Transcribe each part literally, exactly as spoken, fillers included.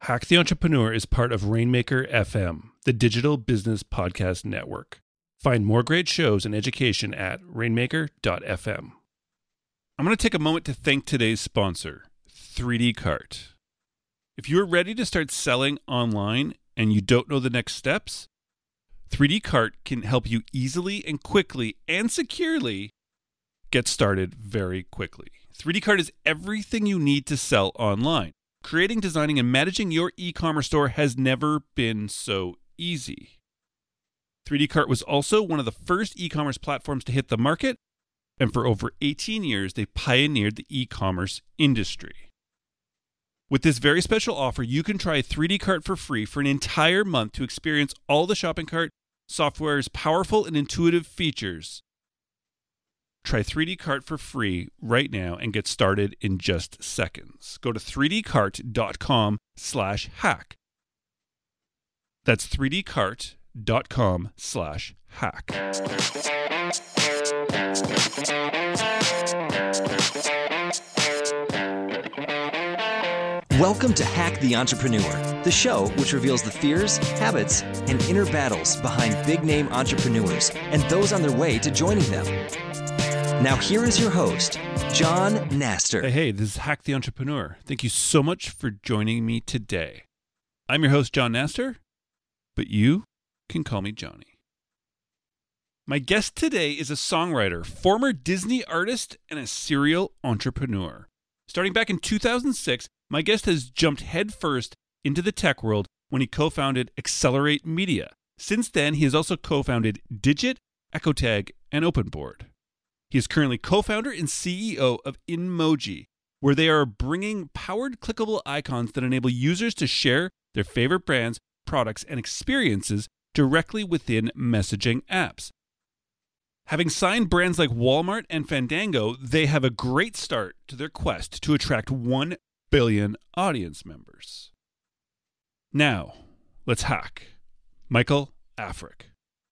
Hack the Entrepreneur is part of Rainmaker F M, the digital business podcast network. Find more great shows and education at rainmaker dot f m. I'm going to take a moment to thank today's sponsor, three D Cart. If you're ready to start selling online and you don't know the next steps, three D Cart can help you easily and quickly and securely get started very quickly. three D Cart is everything you need to sell online. Creating, designing, and managing your e-commerce store has never been so easy. three D Cart was also one of the first e-commerce platforms to hit the market, and for over eighteen years, they pioneered the e-commerce industry. With this very special offer, you can try three D Cart for free for an entire month to experience all the shopping cart software's powerful and intuitive features. Try three D Cart for free right now and get started in just seconds. Go to three d cart dot com slash hack. That's three d cart dot com slash hack. Welcome to Hack the Entrepreneur, the show which reveals the fears, habits, and inner battles behind big-name entrepreneurs and those on their way to joining them. Now here is your host, John Naster. Hey, hey, this is Hack the Entrepreneur. Thank you so much for joining me today. I'm your host, John Naster, but you can call me Johnny. My guest today is a songwriter, former Disney artist, and a serial entrepreneur. Starting back in two thousand six, my guest has jumped headfirst into the tech world when he co-founded Accelerate Media. Since then, he has also co-founded Digit, Ecotag, and OpenBoard. He is currently co-founder and C E O of InMoji, where they are bringing powered clickable icons that enable users to share their favorite brands, products, and experiences directly within messaging apps. Having signed brands like Walmart and Fandango, they have a great start to their quest to attract one billion audience members. Now, let's hack. Michael Africk.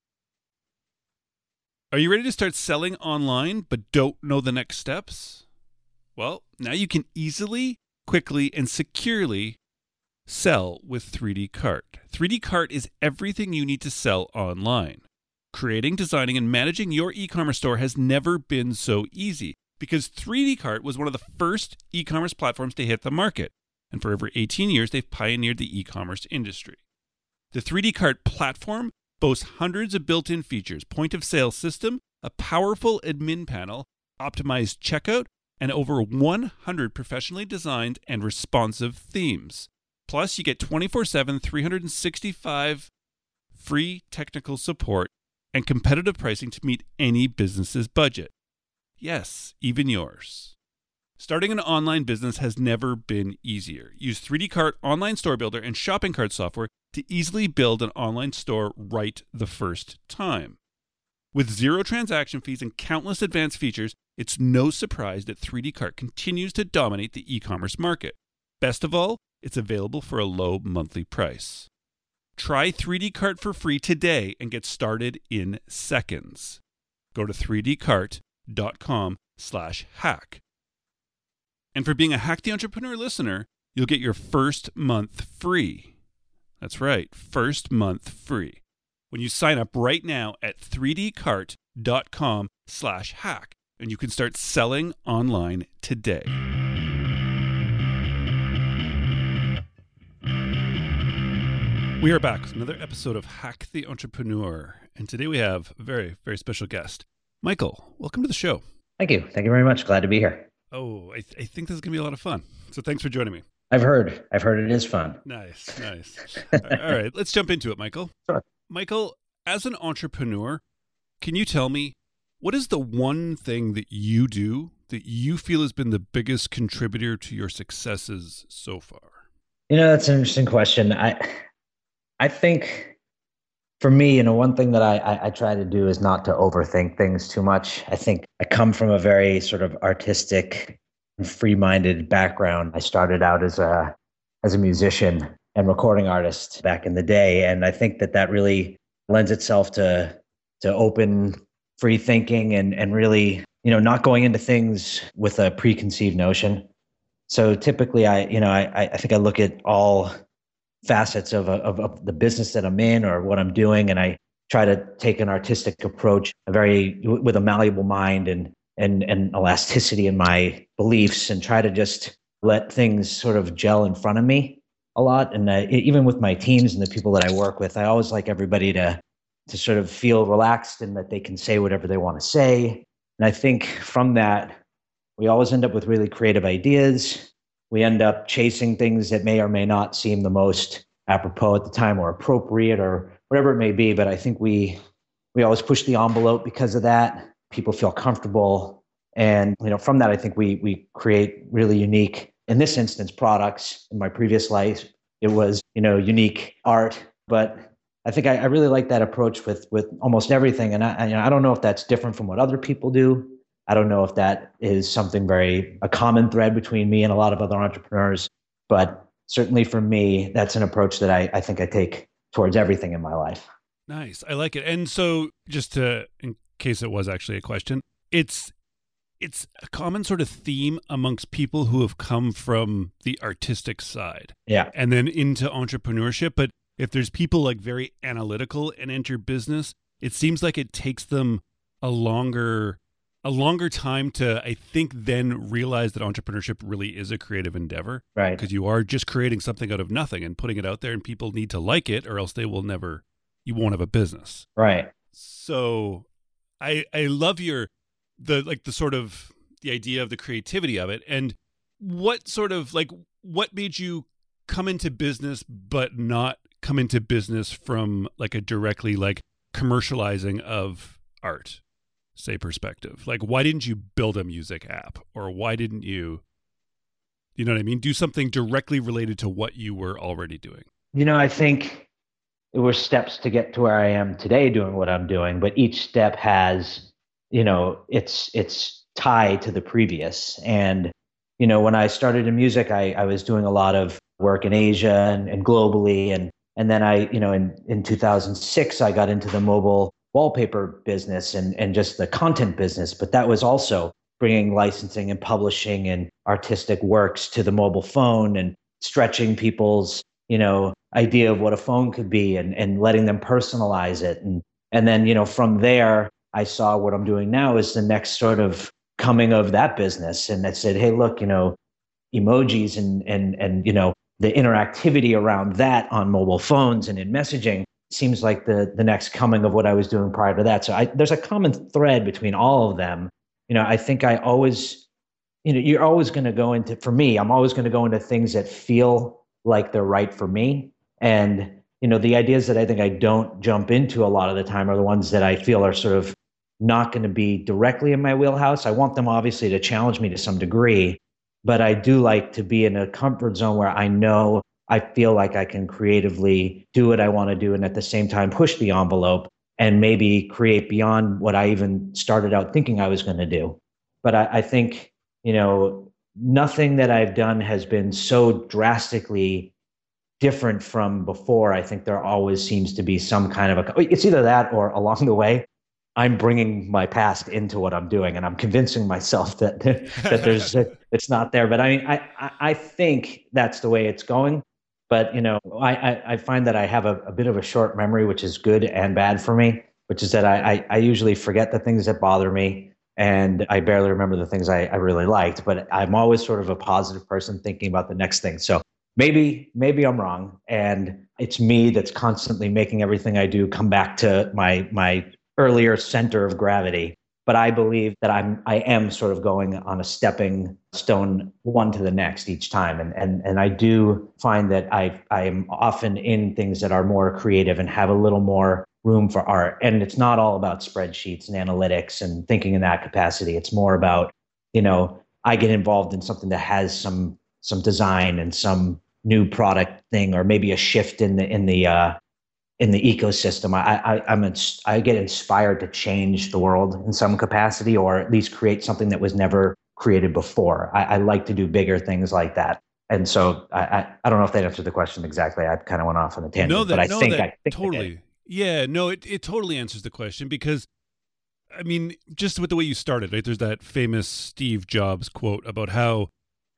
Are you ready to start selling online but don't know the next steps? Well, now you can easily, quickly, and securely sell with three D Cart. three D Cart is everything you need to sell online. Creating, designing, and managing your e-commerce store has never been so easy because three D Cart was one of the first e-commerce platforms to hit the market, and for over eighteen years, they've pioneered the e-commerce industry. The three D Cart platform boasts hundreds of built-in features, point-of-sale system, a powerful admin panel, optimized checkout, and over one hundred professionally designed and responsive themes. Plus, you get twenty-four seven, three hundred sixty-five free technical support and competitive pricing to meet any business's budget. Yes, even yours. Starting an online business has never been easier. Use three D Cart Online Store Builder and Shopping Cart software to easily build an online store right the first time. With zero transaction fees and countless advanced features, it's no surprise that three D Cart continues to dominate the e-commerce market. Best of all, it's available for a low monthly price. Try three D Cart for free today and get started in seconds. Go to three d cart dot com slash hack. And for being a Hack the Entrepreneur listener, you'll get your first month free. That's right, first month free. When you sign up right now at three d cart dot com slash hack, and you can start selling online today. We are back with another episode of Hack the Entrepreneur, and today we have a very, very special guest. Michael, welcome to the show. Thank you. Thank you very much. Glad to be here. Oh, I, th- I think this is going to be a lot of fun. So thanks for joining me. I've heard. I've heard it is fun. Nice, nice. All right, let's jump into it, Michael. Sure. Michael, as an entrepreneur, can you tell me what is the one thing that you do that you feel has been the biggest contributor to your successes so far? You know, that's an interesting question. I I think for me, you know, one thing that I, I, I try to do is not to overthink things too much. I think I come from a very sort of artistic and free-minded background. I started out as a as a musician and recording artist back in the day, and I think that that really lends itself to to open, free thinking, and and really, you know, not going into things with a preconceived notion. So typically, I you know I I think I look at all facets of, of, of the business that I'm in or what I'm doing. And I try to take an artistic approach, a very, with a malleable mind and, and, and elasticity in my beliefs, and try to just let things sort of gel in front of me a lot. And uh, even with my teams and the people that I work with, I always like everybody to, to sort of feel relaxed and that they can say whatever they want to say. And I think from that, we always end up with really creative ideas. We end up chasing things that may or may not seem the most apropos at the time or appropriate or whatever it may be. But I think we we always push the envelope because of that. People feel comfortable. And you know, from that, I think we we create really unique, in this instance, products. In my previous life, it was, you know, unique art. But I think I, I really like that approach with with almost everything. And I, you know, I don't know if that's different from what other people do. I don't know if that is something very, a common thread between me and a lot of other entrepreneurs, but certainly for me, that's an approach that I, I think I take towards everything in my life. Nice. I like it. And so just to, in case it was actually a question, it's, it's a common sort of theme amongst people who have come from the artistic side. Yeah. And then into entrepreneurship. But if there's people like very analytical and enter business, it seems like it takes them a longer a longer time to, I think, then realize that entrepreneurship really is a creative endeavor. Right. Because you are just creating something out of nothing and putting it out there, and people need to like it, or else they will never, you won't have a business. Right. So I I love your, the, like the sort of, the idea of the creativity of it. And what sort of, like, what made you come into business, but not come into business from like a directly like commercializing of art? Say perspective. Like, why didn't you build a music app, or why didn't you, you know what I mean? Do something directly related to what you were already doing. You know, I think it were steps to get to where I am today doing what I'm doing, but each step has, you know, it's, it's tied to the previous. And, you know, when I started in music, I, I was doing a lot of work in Asia and, and globally. And, and then I, you know, in, in two thousand six, I got into the mobile wallpaper business and, and just the content business. But that was also bringing licensing and publishing and artistic works to the mobile phone and stretching people's, you know, idea of what a phone could be and, and letting them personalize it. And, and then, you know, from there, I saw what I'm doing now is the next sort of coming of that business. And I said, hey, look, you know, emojis and, and, and, you know, the interactivity around that on mobile phones and in messaging seems like the the next coming of what I was doing prior to that. So I, there's a common thread between all of them. You know, I think I always, you know, you're always going to go into, for me, I'm always going to go into things that feel like they're right for me. And, you know, the ideas that I think I don't jump into a lot of the time are the ones that I feel are sort of not going to be directly in my wheelhouse. I want them obviously to challenge me to some degree, but I do like to be in a comfort zone where I know I feel like I can creatively do what I want to do and at the same time push the envelope and maybe create beyond what I even started out thinking I was going to do. But I, I think, you know, nothing that I've done has been so drastically different from before. I think there always seems to be some kind of a, it's either that or along the way, I'm bringing my past into what I'm doing, and I'm convincing myself that that there's it's not there. But I mean, I I think that's the way it's going. But you know, I I, I find that I have a, a bit of a short memory, which is good and bad for me. Which is that I I, I usually forget the things that bother me, and I barely remember the things I, I really liked. But I'm always sort of a positive person, thinking about the next thing. So maybe maybe I'm wrong, and it's me that's constantly making everything I do come back to my my earlier center of gravity. But I believe that I'm I am sort of going on a stepping stone one to the next each time. And and and I do find that I I am often in things that are more creative and have a little more room for art. And it's not all about spreadsheets and analytics and thinking in that capacity. It's more about, you know, I get involved in something that has some some design and some new product thing, or maybe a shift in the in the uh in the ecosystem. I, I, I'm, ins- I get inspired to change the world in some capacity, or at least create something that was never created before. I, I like to do bigger things like that. And so I, I, I don't know if that answered the question exactly. I kind of went off on a tangent, no, that, but I no, think that I think totally. Yeah, no, it, it totally answers the question, because I mean, just with the way you started, right? There's that famous Steve Jobs quote about how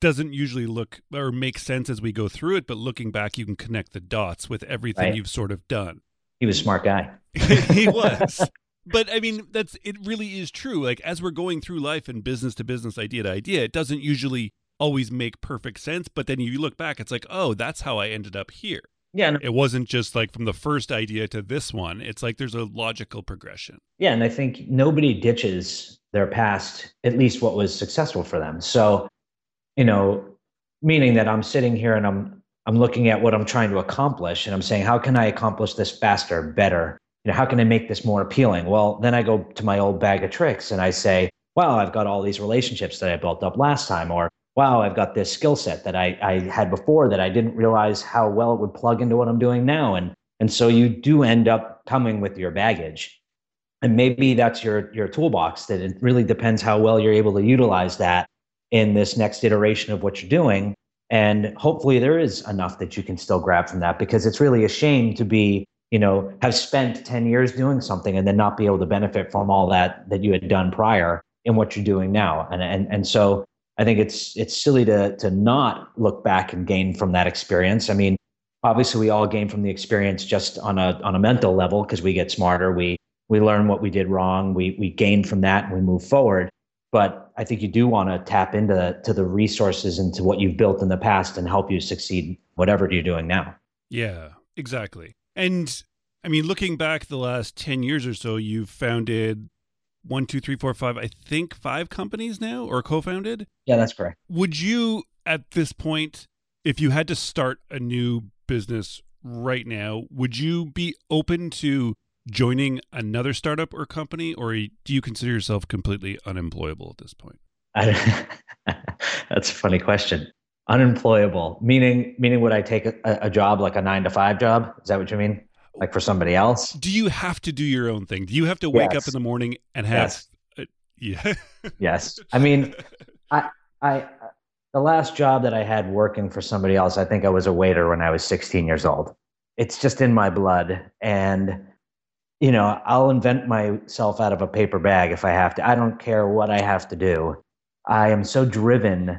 doesn't usually look or make sense as we go through it, but looking back, you can connect the dots with everything Right. you've sort of done. He was a smart guy. He was. But I mean, that's it really is true. Like as we're going through life and business to business, idea to idea, it doesn't usually always make perfect sense. But then you look back, it's like, oh, that's how I ended up here. Yeah. No, It wasn't just like from the first idea to this one. It's like there's a logical progression. yeah. And I think nobody ditches their past, at least what was successful for them. So, you know, meaning that I'm sitting here and I'm I'm looking at what I'm trying to accomplish and I'm saying, how can I accomplish this faster, better? You know, how can I make this more appealing? Well, then I go to my old bag of tricks and I say, wow, I've got all these relationships that I built up last time, or wow, I've got this skill set that I, I had before that I didn't realize how well it would plug into what I'm doing now. And and so you do end up coming with your baggage. And maybe that's your your toolbox, that it really depends how well you're able to utilize that in this next iteration of what you're doing. And hopefully there is enough that you can still grab from that, because it's really a shame to be, you know, have spent ten years doing something and then not be able to benefit from all that that you had done prior in what you're doing now. And and and so I think it's it's silly to to not look back and gain from that experience. I mean, obviously we all gain from the experience just on a on a mental level, because we get smarter, we we learn what we did wrong, we we gain from that and we move forward. But I think you do want to tap into to the resources and to what you've built in the past and help you succeed whatever you're doing now. Yeah, exactly. And I mean, looking back the last ten years or so, you've founded one, two, three, four, five, I think five companies now, or co-founded. Yeah, that's correct. Would you, at this point, if you had to start a new business right now, would you be open to joining another startup or company, or do you consider yourself completely unemployable at this point? I, that's a funny question. Unemployable, meaning meaning would I take a, a job like a nine to five job? Is that what you mean? Like for somebody else? Do you have to do your own thing? Do you have to wake Yes. up in the morning and have? Yes. A, yeah. Yes. I mean, I I the last job that I had working for somebody else, I think I was a waiter when I was sixteen years old. It's just in my blood, and you know, I'll invent myself out of a paper bag if I have to. I don't care what I have to do. I am so driven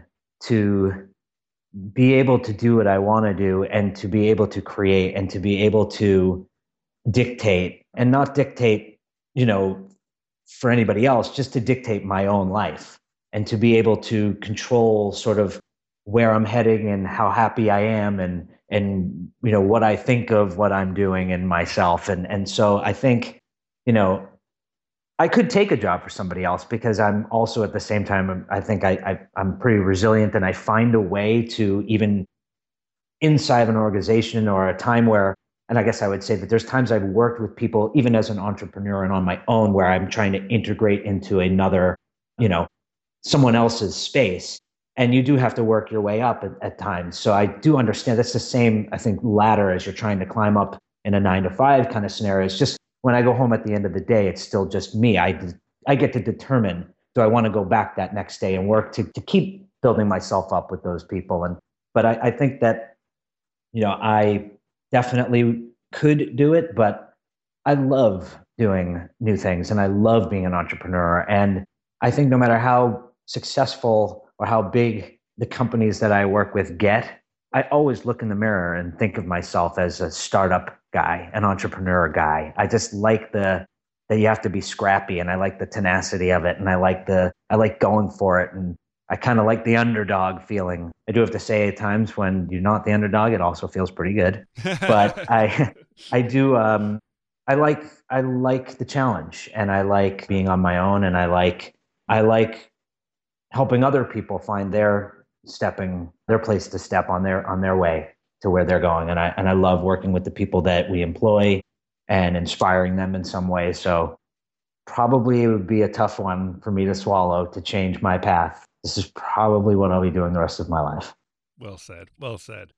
to be able to do what I want to do and to be able to create and to be able to dictate, and not dictate, you know, for anybody else, just to dictate my own life and to be able to control sort of where I'm heading and how happy I am, and and you know what I think of what I'm doing and myself. And and so I think, you know, I could take a job for somebody else, because I'm also at the same time, I think I, I I'm pretty resilient, and I find a way to, even inside of an organization or a time where, and I guess I would say that there's times I've worked with people, even as an entrepreneur and on my own, where I'm trying to integrate into another, you know, someone else's space. And you do have to work your way up at, at times. So I do understand that's the same, I think, ladder as you're trying to climb up in a nine to five kind of scenario. It's just when I go home at the end of the day, it's still just me. I, I get to determine, do I want to go back that next day and work to, to keep building myself up with those people? And, but I, I think that, you know, I definitely could do it, but I love doing new things and I love being an entrepreneur. And I think no matter how successful or how big the companies that I work with get, I always look in the mirror and think of myself as a startup guy, an entrepreneur guy. I just like the that you have to be scrappy, and I like the tenacity of it, and I like the I like going for it, and I kind of like the underdog feeling. I do have to say, at times when you're not the underdog, it also feels pretty good. But I I do um I like I like the challenge, and I like being on my own, and I like I like helping other people find their stepping their place to step on their on their way to where they're going. And I and I love working with the people that we employ and inspiring them in some way. So probably it would be a tough one for me to swallow, to change my path. This is probably what I'll be doing the rest of my life. Well said. Well said.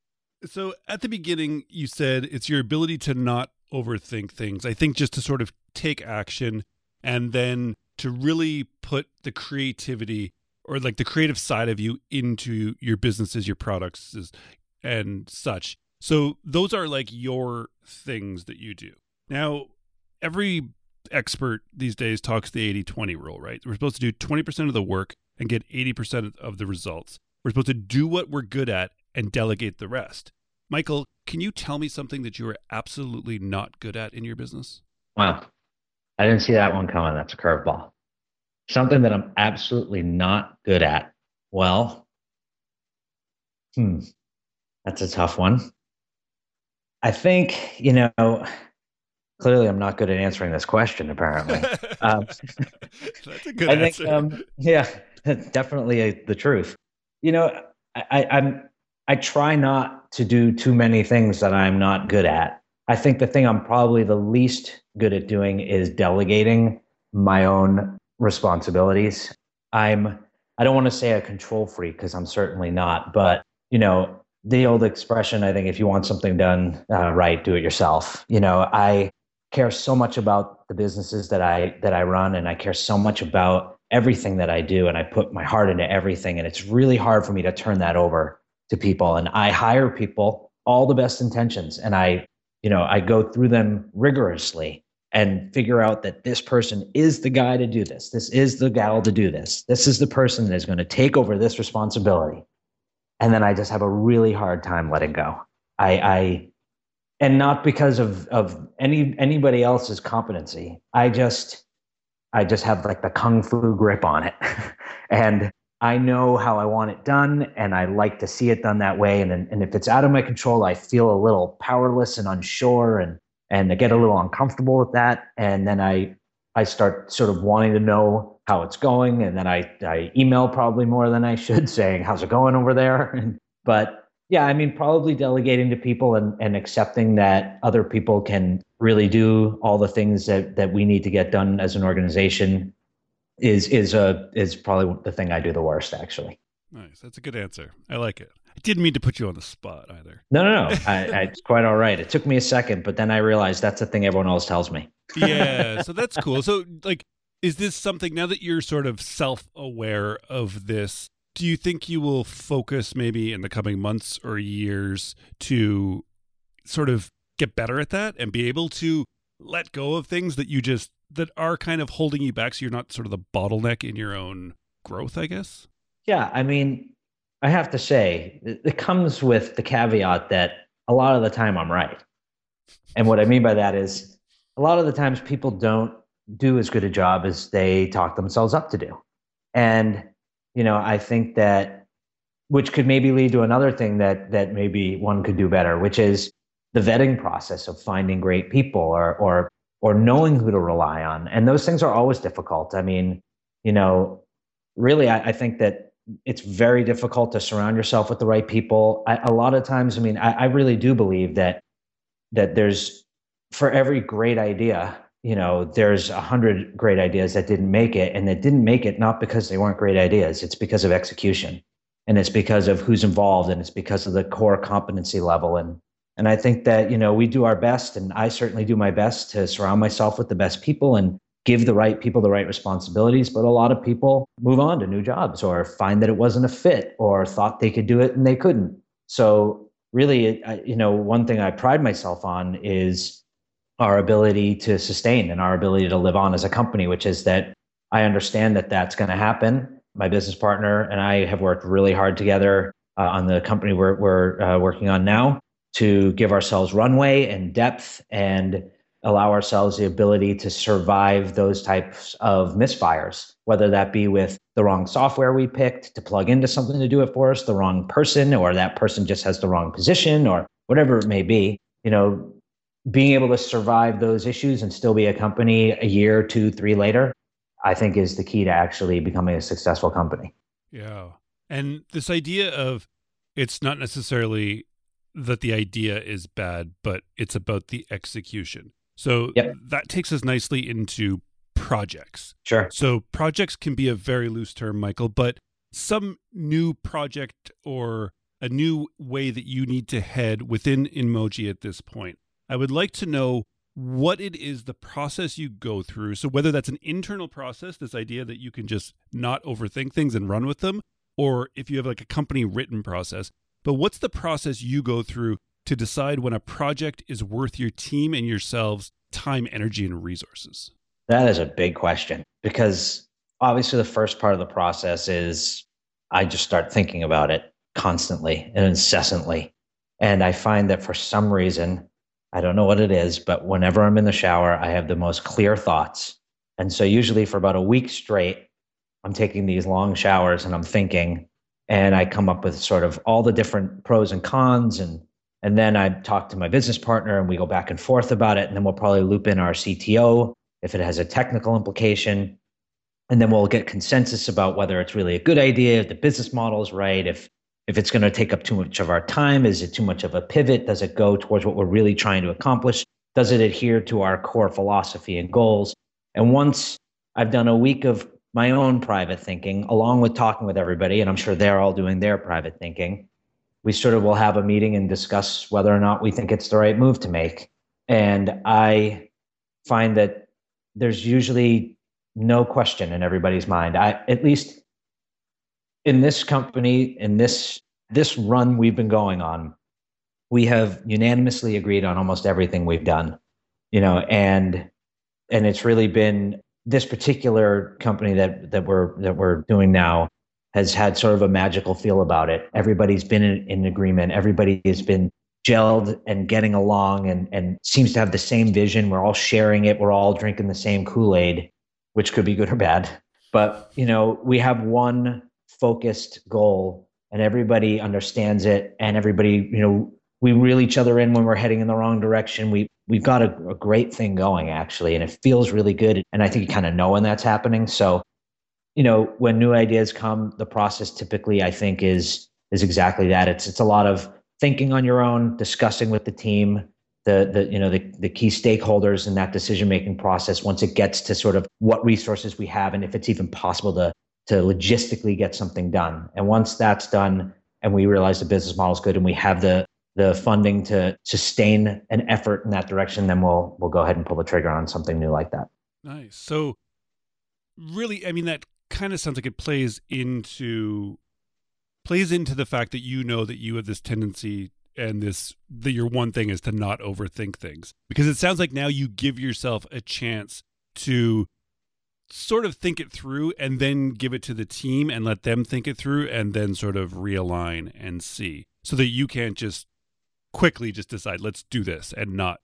So at the beginning, you said it's your ability to not overthink things. I think just to sort of take action and then to really put the creativity or like the creative side of you into your businesses, your products and such. So those are like your things that you do. Now, every expert these days talks the eighty twenty rule, right? We're supposed to do twenty percent of the work and get eighty percent of the results. We're supposed to do what we're good at and delegate the rest. Michael, can you tell me something that you are absolutely not good at in your business? Wow. I didn't see that one coming. That's a curveball. Something that I'm absolutely not good at. Well, hmm, that's a tough one. I think, you know, clearly I'm not good at answering this question, apparently. Um, That's a good I answer. think, um, yeah, that's definitely a, the truth. You know, I, I, I'm, I try not to do too many things that I'm not good at. I think the thing I'm probably the least good at doing is delegating my own responsibilities. I'm, I don't want to say a control freak because I'm certainly not, but you know, the old expression, I think if you want something done uh, right, do it yourself. You know, I care so much about the businesses that I that I run, and I care so much about everything that I do, and I put my heart into everything, and it's really hard for me to turn that over to people. And I hire people all the best intentions, and I, you know, I go through them rigorously and figure out that this person is the guy to do this. This is the gal to do this. This is the person that is going to take over this responsibility. And then I just have a really hard time letting go. I, I and not because of of any anybody else's competency. I just I just have like the kung fu grip on it, and I know how I want it done, and I like to see it done that way. And and if it's out of my control, I feel a little powerless and unsure, and and I get a little uncomfortable with that. And then I I start sort of wanting to know how it's going, and then I I email probably more than I should, saying how's it going over there. And, but yeah, I mean, probably delegating to people and and accepting that other people can really do all the things that that we need to get done as an organization is is a is probably the thing I do the worst, actually. Nice. That's a good answer. I like it. I didn't mean to put you on the spot either. No, no, no. I, I, it's quite all right. It took me a second, but then I realized that's the thing everyone else tells me. Yeah, so that's cool. So, like, is this something, now that you're sort of self-aware of this, do you think you will focus maybe in the coming months or years to sort of get better at that and be able to let go of things that you just, that are kind of holding you back so you're not sort of the bottleneck in your own growth, I guess? Yeah, I mean, I have to say, it, it comes with the caveat that a lot of the time I'm right. And what I mean by that is a lot of the times people don't do as good a job as they talk themselves up to do. And, you know, I think that, which could maybe lead to another thing that that maybe one could do better, which is the vetting process of finding great people or or or knowing who to rely on. And those things are always difficult. I mean, you know, really, I, I think that it's very difficult to surround yourself with the right people. I, a lot of times, I mean, I, I really do believe that that there's, for every great idea, you know, there's a hundred great ideas that didn't make it, and that didn't make it not because they weren't great ideas. It's because of execution, and it's because of who's involved, and it's because of the core competency level. And and I think that, you know, we do our best, and I certainly do my best to surround myself with the best people and give the right people the right responsibilities. But a lot of people move on to new jobs or find that it wasn't a fit or thought they could do it and they couldn't. So really, I, you know, one thing I pride myself on is our ability to sustain and our ability to live on as a company, which is that I understand that that's going to happen. My business partner and I have worked really hard together uh, on the company we're, we're uh, working on now to give ourselves runway and depth and allow ourselves the ability to survive those types of misfires, whether that be with the wrong software we picked to plug into something to do it for us, the wrong person, or that person just has the wrong position, or whatever it may be. You know, being able to survive those issues and still be a company a year, two, three later, I think is the key to actually becoming a successful company. Yeah. And this idea of, it's not necessarily that the idea is bad, but it's about the execution. So yep. That takes us nicely into projects. Sure. So projects can be a very loose term, Michael, but some new project or a new way that you need to head within InMoji at this point. I would like to know what it is, the process you go through. So whether that's an internal process, this idea that you can just not overthink things and run with them, or if you have like a company written process, but what's the process you go through to decide when a project is worth your team and yourselves time, energy, and resources? That is a big question, because obviously the first part of the process is I just start thinking about it constantly and incessantly. And I find that for some reason, I don't know what it is, but whenever I'm in the shower, I have the most clear thoughts. And so usually for about a week straight, I'm taking these long showers and I'm thinking, and I come up with sort of all the different pros and cons. And, and then I talk to my business partner and we go back and forth about it. And then we'll probably loop in our C T O if it has a technical implication. And then we'll get consensus about whether it's really a good idea, if the business model is right, if if it's going to take up too much of our time, is it too much of a pivot? Does it go towards what we're really trying to accomplish? Does it adhere to our core philosophy and goals? And once I've done a week of my own private thinking, along with talking with everybody, and I'm sure they're all doing their private thinking, we sort of will have a meeting and discuss whether or not we think it's the right move to make. And I find that there's usually no question in everybody's mind. I, at least in this company, in this this run we've been going on, we have unanimously agreed on almost everything we've done. You know, and and it's really been this particular company that that we're that we're doing now has had sort of a magical feel about it. Everybody's been in, in agreement. Everybody has been gelled and getting along and and seems to have the same vision. We're all sharing it. We're all drinking the same Kool-Aid, which could be good or bad. But, you know, we have one focused goal and everybody understands it. And everybody, you know, we reel each other in when we're heading in the wrong direction. We, we've got a, a great thing going, actually, and it feels really good. And I think you kind of know when that's happening. So, you know, when new ideas come, the process typically, I think, is is exactly that. It's it's a lot of thinking on your own, discussing with the team, the the you know the the key stakeholders in that decision making process. Once it gets to sort of what resources we have and if it's even possible to to logistically get something done. And once that's done and we realize the business model is good and we have the the funding to sustain an effort in that direction, then we'll we'll go ahead and pull the trigger on something new like that. Nice. So really, I mean, that kind of sounds like it plays into plays into the fact that you know that you have this tendency and this that your one thing is to not overthink things, because it sounds like now you give yourself a chance to sort of think it through and then give it to the team and let them think it through and then sort of realign and see, so that you can't just quickly just decide let's do this and not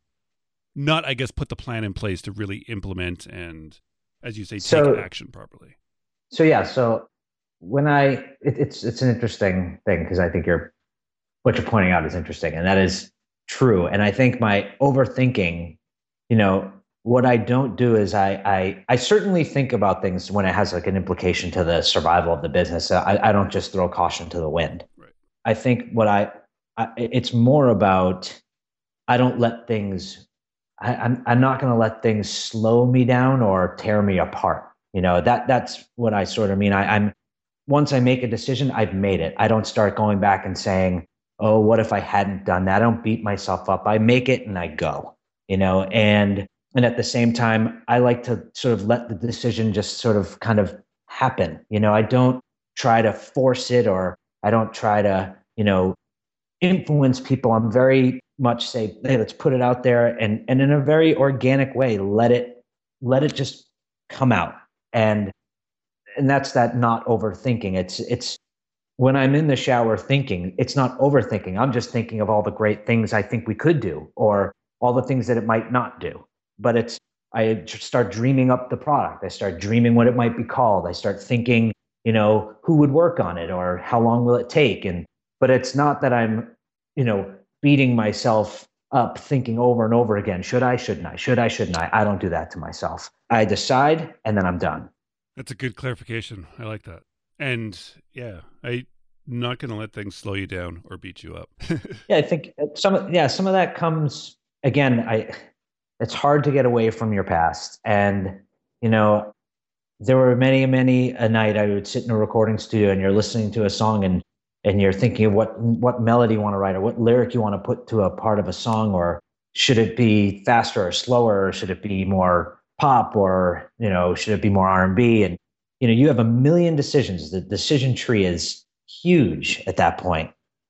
not I guess put the plan in place to really implement and, as you say, take so, action properly. So yeah, so when I it, it's it's an interesting thing because I think you're what you're pointing out is interesting, and that is true. And I think my overthinking, you know, what I don't do is I I I certainly think about things when it has like an implication to the survival of the business. I, I don't just throw caution to the wind. Right. I think what I, I it's more about I don't let things. I, I'm I'm not going to let things slow me down or tear me apart. You know, that that's what I sort of mean. I, I'm once I make a decision, I've made it. I don't start going back and saying, oh, what if I hadn't done that? I don't beat myself up. I make it and I go, you know, and, and at the same time, I like to sort of let the decision just sort of kind of happen. You know, I don't try to force it or I don't try to, you know, influence people. I'm very much say, hey, let's put it out there and, and in a very organic way, let it, let it just come out. And, and that's that not overthinking. It's, it's, when I'm in the shower thinking, it's not overthinking. I'm just thinking of all the great things I think we could do or all the things that it might not do. But it's, I start dreaming up the product. I start dreaming what it might be called. I start thinking, you know, who would work on it or how long will it take? And, but it's not that I'm, you know, beating myself up thinking over and over again, should I, shouldn't I, should I, shouldn't I? I don't do that to myself. I decide and then I'm done. That's a good clarification. I like that. And yeah, I'm not going to let things slow you down or beat you up. Yeah, I think some of, yeah, some of that comes, again, I, it's hard to get away from your past. And, you know, there were many, many a night I would sit in a recording studio and you're listening to a song and, and you're thinking of what, what melody you want to write or what lyric you want to put to a part of a song, or should it be faster or slower? Or should it be more pop or, you know, should it be more R and B? And, you know, you have a million decisions. The decision tree is huge at that point.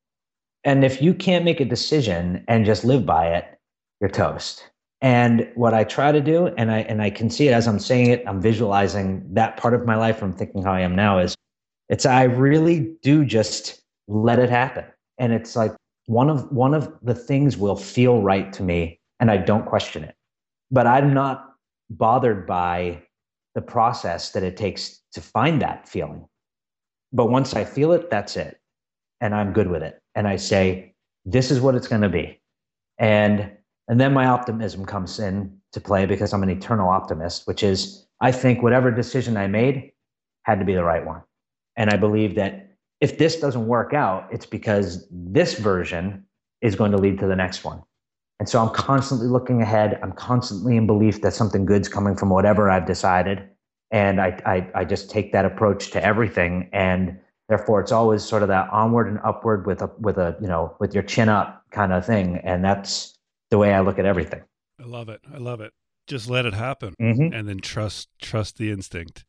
And if you can't make a decision and just live by it, you're toast. And what I try to do, and I and I can see it as I'm saying it, I'm visualizing that part of my life from thinking how I am now, is It's, I really do just let it happen. And it's like one of, one of the things will feel right to me and I don't question it, but I'm not bothered by the process that it takes to find that feeling. But once I feel it, that's it. And I'm good with it. And I say, this is what it's going to be. And, and then my optimism comes in to play because I'm an eternal optimist, which is I think whatever decision I made had to be the right one. And I believe that if this doesn't work out, it's because this version is going to lead to the next one. And so I'm constantly looking ahead. I'm constantly in belief that something good's coming from whatever I've decided. And I, I, I just take that approach to everything. And therefore, it's always sort of that onward and upward with a, with a, you know, with your chin up kind of thing. And that's the way I look at everything. I love it. I love it. Just let it happen, mm-hmm. and then trust, trust the instinct.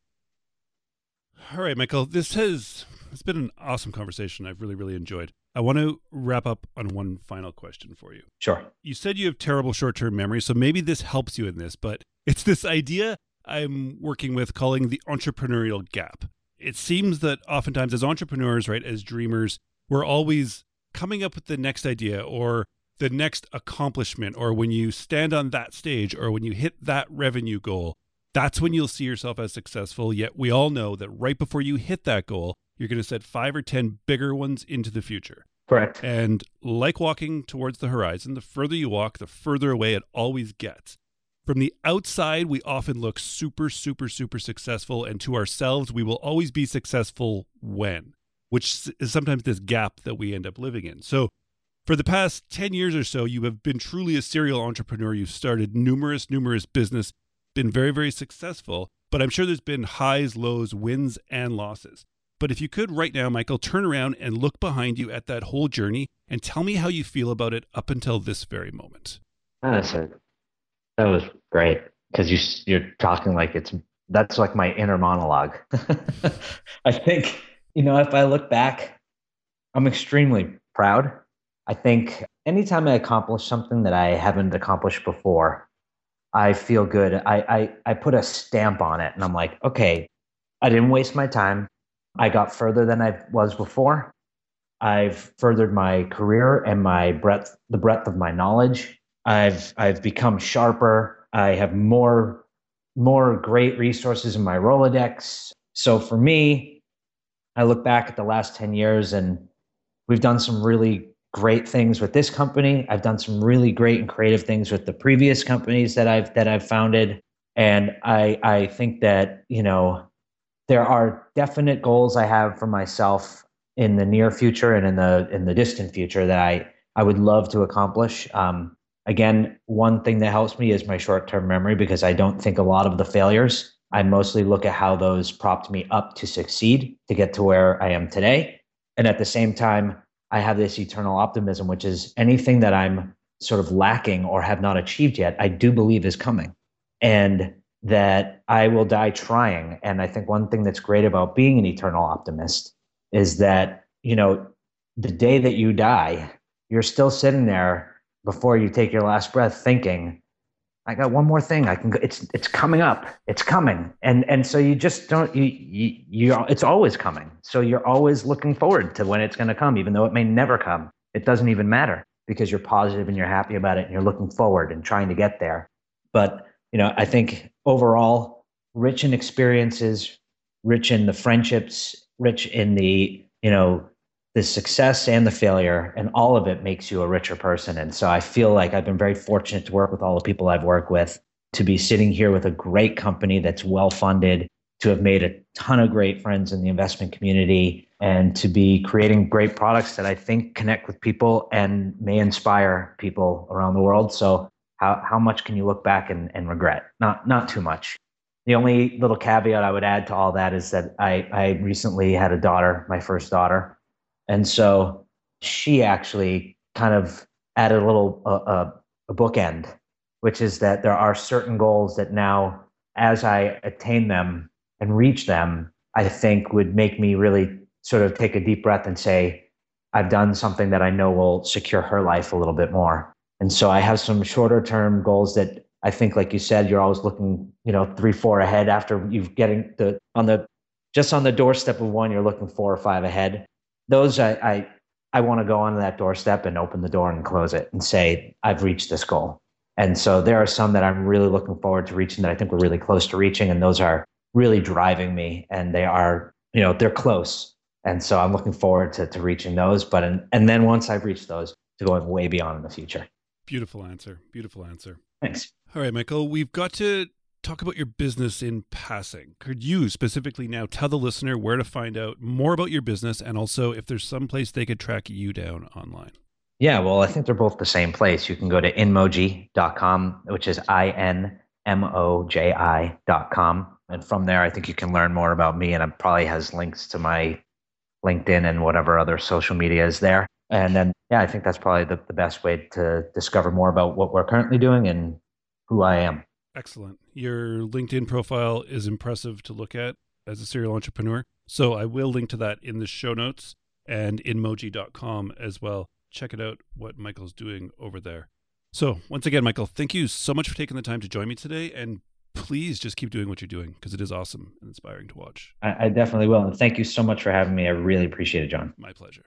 All right, Michael, this has, it's been an awesome conversation. I've really, really enjoyed. I want to wrap up on one final question for you. Sure. You said you have terrible short-term memory, so maybe this helps you in this, but it's this idea I'm working with calling the entrepreneurial gap. It seems that oftentimes as entrepreneurs, right, as dreamers, we're always coming up with the next idea or the next accomplishment, or when you stand on that stage or when you hit that revenue goal, that's when you'll see yourself as successful. Yet we all know that right before you hit that goal, you're going to set five or ten bigger ones into the future. Correct. And like walking towards the horizon, the further you walk, the further away it always gets. From the outside, we often look super, super, super successful. And to ourselves, we will always be successful when, which is sometimes this gap that we end up living in. So for the past ten years or so, you have been truly a serial entrepreneur. You've started numerous, numerous business, been very, very successful. But I'm sure there's been highs, lows, wins, and losses. But if you could right now, Michael, turn around and look behind you at that whole journey and tell me how you feel about it up until this very moment. That's a, that was great because you, you're talking like it's, that's like my inner monologue. I think, you know, if I look back, I'm extremely proud. I think anytime I accomplish something that I haven't accomplished before, I feel good. I, I, I put a stamp on it and I'm like, okay, I didn't waste my time. I got further than I was before. I've furthered my career and my breadth, the breadth of my knowledge. I've, I've become sharper. I have more, more great resources in my Rolodex. So for me, I look back at the last ten years and we've done some really great things with this company. I've done some really great and creative things with the previous companies that I've, that I've founded. And I, I think that, you know, there are definite goals I have for myself in the near future and in the, in the distant future that I, I would love to accomplish. Um, again, one thing that helps me is my short-term memory because I don't think a lot of the failures. I mostly look at how those propped me up to succeed, to get to where I am today. And at the same time, I have this eternal optimism, which is anything that I'm sort of lacking or have not achieved yet, I do believe is coming. And that I will die trying. And I think one thing that's great about being an eternal optimist is that, you know, the day that you die, you're still sitting there before you take your last breath thinking, I got one more thing. I can go, it's, it's coming up. It's coming. And, and so you just don't, you, you, you, it's always coming. So you're always looking forward to when it's going to come, even though it may never come. It doesn't even matter because you're positive and you're happy about it and you're looking forward and trying to get there. But, you know, I think overall, rich in experiences, rich in the friendships, rich in the, you know, the success and the failure, and all of it makes you a richer person. And so I feel like I've been very fortunate to work with all the people I've worked with, to be sitting here with a great company that's well-funded, to have made a ton of great friends in the investment community, and to be creating great products that I think connect with people and may inspire people around the world. So how, how much can you look back and, and regret? Not, not too much. The only little caveat I would add to all that is that I, I recently had a daughter, my first daughter. And so she actually kind of added a little uh, a bookend, which is that there are certain goals that now, as I attain them and reach them, I think would make me really sort of take a deep breath and say, I've done something that I know will secure her life a little bit more. And so I have some shorter term goals that I think, like you said, you're always looking, you know, three, four ahead after you've getting the on the just on the doorstep of one, you're looking four or five ahead. Those I I, I want to go onto that doorstep and open the door and close it and say, I've reached this goal. And so there are some that I'm really looking forward to reaching that I think we're really close to reaching. And those are really driving me, and they are, you know, they're close. And so I'm looking forward to, to reaching those. But, and, and then once I've reached those, to going way beyond in the future. Beautiful answer. Beautiful answer. Thanks. All right, Michael, we've got to talk about your business in passing. Could you specifically now tell the listener where to find out more about your business, and also if there's some place they could track you down online? Yeah, well, I think they're both the same place. You can go to inmoji dot com, which is I N M O J I dot com. And from there, I think you can learn more about me, and it probably has links to my LinkedIn and whatever other social media is there. And then, yeah, I think that's probably the, the best way to discover more about what we're currently doing and who I am. Excellent. Your LinkedIn profile is impressive to look at as a serial entrepreneur. So I will link to that in the show notes and inmoji dot com as well. Check it out, what Michael's doing over there. So once again, Michael, thank you so much for taking the time to join me today. And please just keep doing what you're doing, because it is awesome and inspiring to watch. I, I definitely will. And thank you so much for having me. I really appreciate it, John. My pleasure.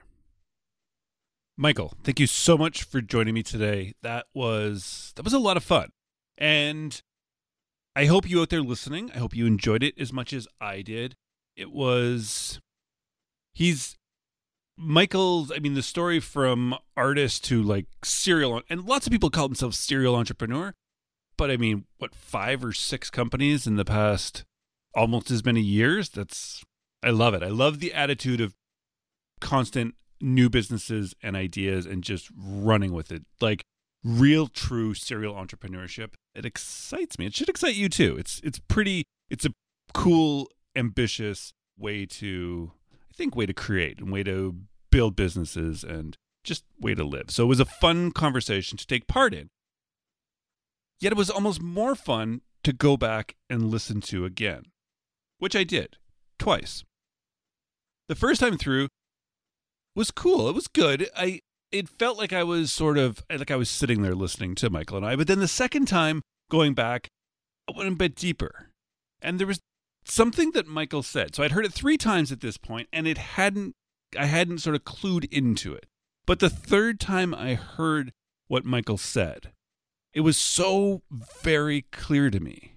Michael, thank you so much for joining me today. That was that was a lot of fun. And I hope you out there listening, I hope you enjoyed it as much as I did. It was, he's, Michael's, I mean, the story from artist to like serial, and lots of people call themselves serial entrepreneur, but I mean, what, five or six companies in the past almost as many years? That's, I love it. I love the attitude of constant new businesses and ideas and just running with it. Like real, true serial entrepreneurship. It excites me. It should excite you too. It's, it's pretty, it's a cool, ambitious way to, I think, way to create and way to build businesses and just way to live. So it was a fun conversation to take part in. Yet it was almost more fun to go back and listen to again, which I did twice. The first time through was cool. It was good. I it felt like I was sort of like I was sitting there listening to Michael and I. But then the second time going back, I went a bit deeper, and there was something that Michael said. So I'd heard it three times at this point, and it hadn't. I hadn't sort of clued into it. But the third time I heard what Michael said, it was so very clear to me.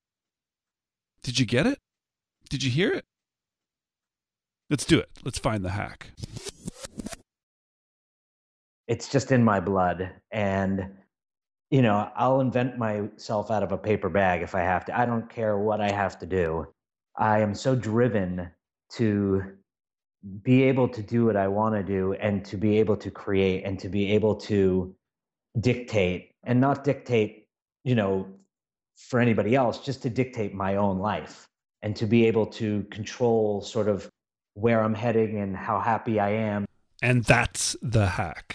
Did you get it? Did you hear it? Let's do it. Let's find the hack. It's just in my blood. And, you know, I'll invent myself out of a paper bag if I have to. I don't care what I have to do. I am so driven to be able to do what I want to do, and to be able to create, and to be able to dictate, and not dictate, you know, for anybody else, just to dictate my own life, and to be able to control sort of where I'm heading and how happy I am. And that's the hack.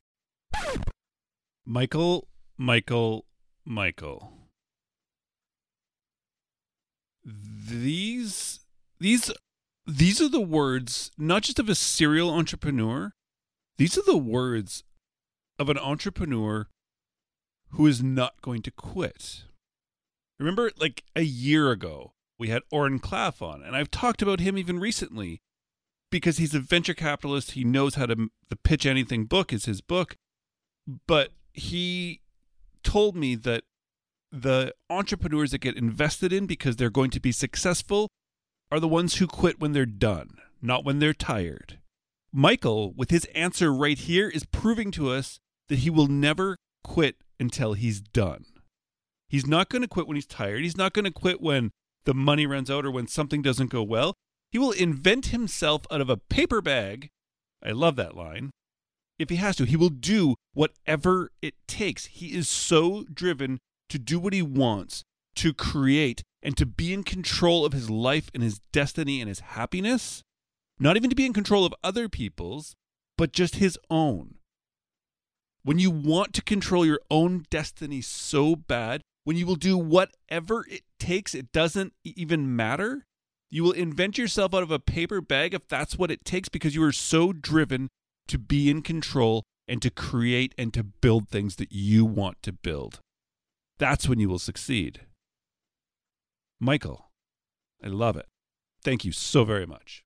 Michael, Michael, Michael. These, these, these are the words, not just of a serial entrepreneur. These are the words of an entrepreneur who is not going to quit. Remember, like a year ago, we had Oren Klaff on, and I've talked about him even recently because he's a venture capitalist. He knows how to, the Pitch Anything book is his book, but he told me that the entrepreneurs that get invested in because they're going to be successful are the ones who quit when they're done, not when they're tired. Michael, with his answer right here, is proving to us that he will never quit until he's done. He's not going to quit when he's tired. He's not going to quit when the money runs out or when something doesn't go well. He will invent himself out of a paper bag. I love that line. If he has to, he will do whatever it takes. He is so driven to do what he wants, to create, and to be in control of his life and his destiny and his happiness. Not even to be in control of other people's, but just his own. When you want to control your own destiny so bad, when you will do whatever it takes, it doesn't even matter. You will invent yourself out of a paper bag if that's what it takes, because you are so driven to be in control and to create and to build things that you want to build. That's when you will succeed. Michael, I love it. Thank you so very much.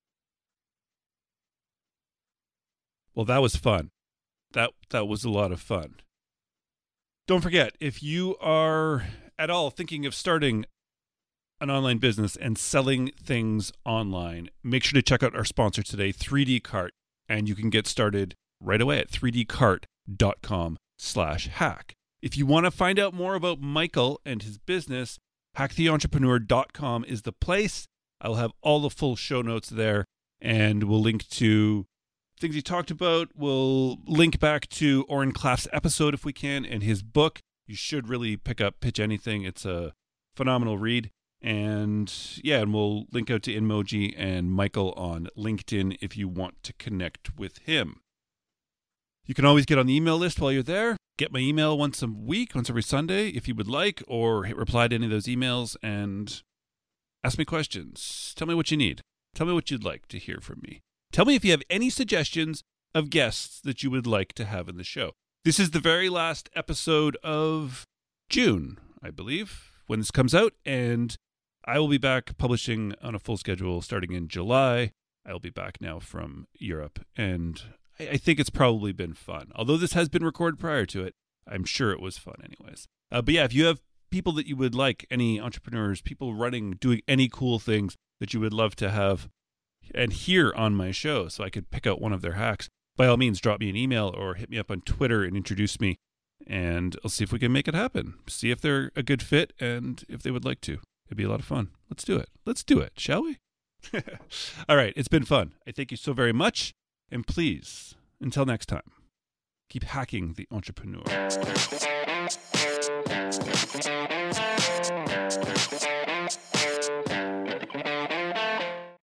Well, that was fun. That that was a lot of fun. Don't forget, if you are at all thinking of starting an online business and selling things online, make sure to check out our sponsor today, three D Cart, and you can get started right away at three d cart dot com slash hack. If you want to find out more about Michael and his business, hack the entrepreneur dot com is the place. I'll have all the full show notes there, and we'll link to things he talked about. We'll link back to Oren Klaff's episode if we can, and his book. You should really pick up Pitch Anything. It's a phenomenal read. And yeah, and we'll link out to InMoji and Michael on LinkedIn if you want to connect with him. You can always get on the email list while you're there. Get my email once a week, once every Sunday, if you would like, or hit reply to any of those emails and ask me questions. Tell me what you need. Tell me what you'd like to hear from me. Tell me if you have any suggestions of guests that you would like to have in the show. This is the very last episode of June, I believe, when this comes out, and I will be back publishing on a full schedule starting in July. I'll be back now from Europe, and I, I think it's probably been fun. Although this has been recorded prior to it, I'm sure it was fun anyways. Uh, but yeah, if you have people that you would like, any entrepreneurs, people running, doing any cool things that you would love to have and hear on my show so I could pick out one of their hacks, by all means, drop me an email or hit me up on Twitter and introduce me, and I'll see if we can make it happen. See if they're a good fit and if they would like to. It'd be a lot of fun. Let's do it. Let's do it, shall we? All right, it's been fun. I thank you so very much, and please, until next time, keep hacking the entrepreneur.